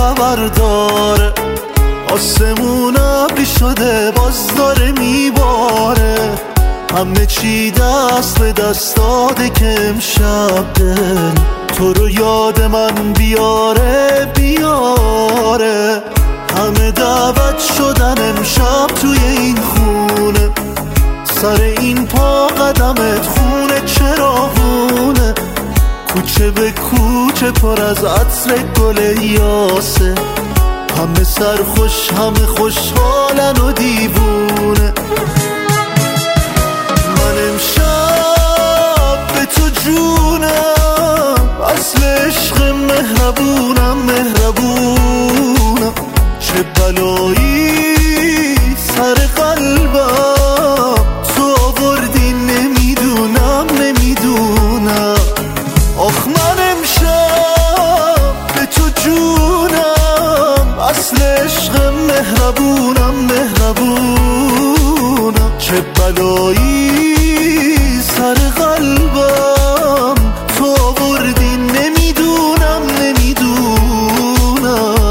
خبر داره، آسمون ابری شده باز داره میباره، همه چی دست به دست داده که امشب دل تو رو یاد من بیاره بیاره. همه دعوت شدن امشب توی این خونه، سر این پا قدمت خونه چراغونه، کوچه به کوچه پر از عطر گل یاسه، همه سرخوش همه خوشحالن و دیوونه. من امشب به تو جونم، اصل عشق مهربونم مهربونم، چه بلایی سر قلبم تو آوردی نمیدونم نمیدونم. آخ من امشب به تو جونم، اصل عشق مهربونم مهربونم، چه بلایی سر قلبم تو آوردی نمیدونم نمیدونم.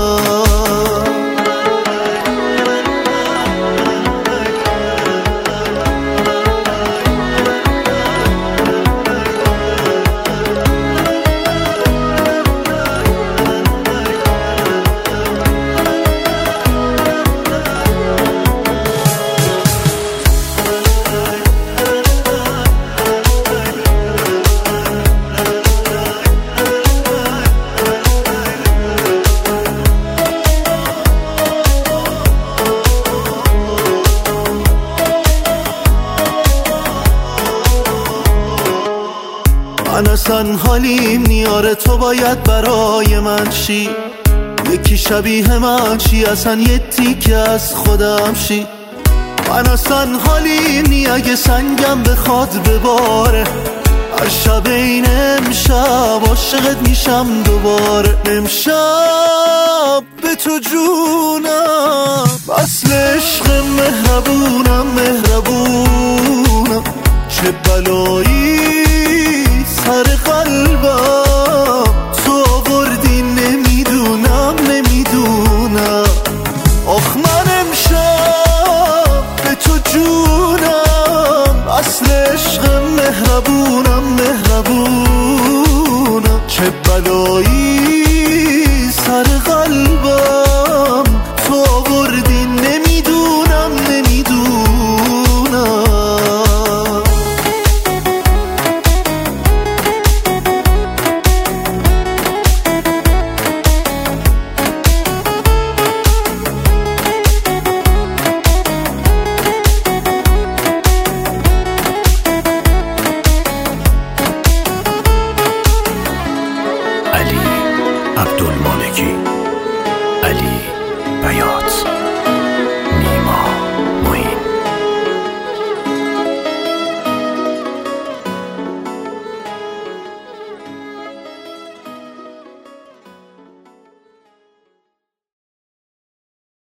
من اصلا حالیم نیاره تو باید برای من شی، یکی شبیه من چی اصلا یه تیکه از خودم شی. من اصلا حالیم نی اگه سنگم بخواد بباره، هر شب این امشب عاشقت میشم دوباره. امشب به تو جونم، اصل عشق مهربونم مهربونم، چه بلایی سر قلبم